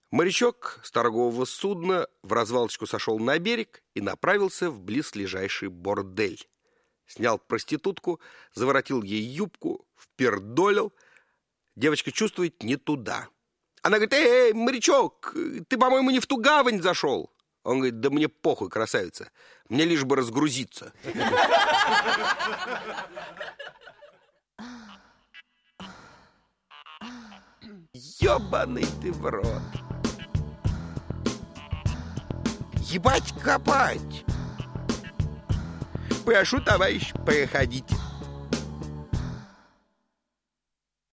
Морячок с торгового судна в развалочку сошел на берег и направился в близлежащий бордель. Снял проститутку, заворотил ей юбку, впердолил. Девочка чувствует не туда. Она говорит: «Эй, морячок, ты, по-моему, не в ту гавань зашел». Он говорит: «Да мне похуй, красавица, мне лишь бы разгрузиться». Ёбаный ты в рот. Ебать копать. Прошу, товарищ, проходите.